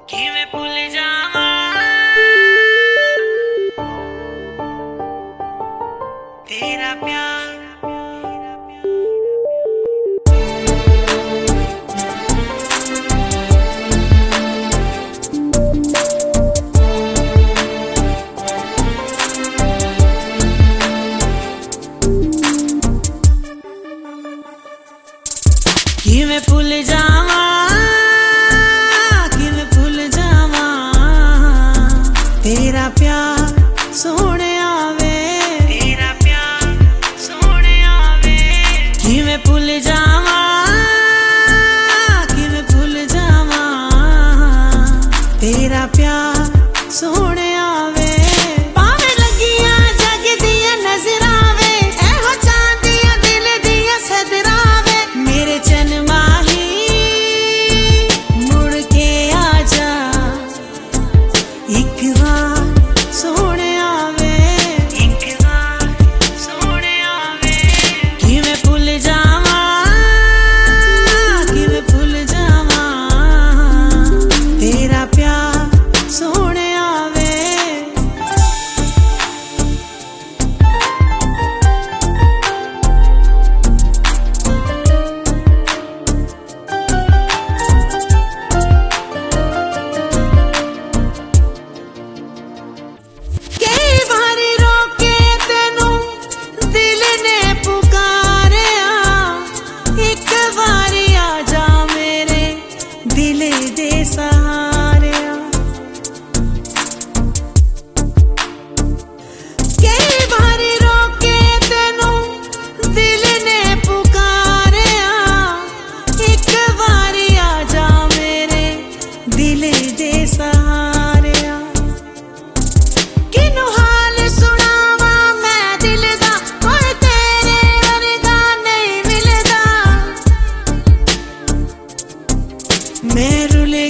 कि मैं भूल जावा तेरा प्यार। कि मैं भूल जावा तेरा प्यार सोने आवे, तेरा प्यार सोने आवे। कि मैं भूल जावा तेरा प्यार सोने आवे। पावे लगिया जग दिया नजर आवे, एहो चांदिया दिल दिया सदरावे। मेरे चन माही मुड़ के आजा एक बार सोने आवे, एक बार सोने आवे। कि मैं भूल जावा तेरा प्यार सोने आवे। मैं रुले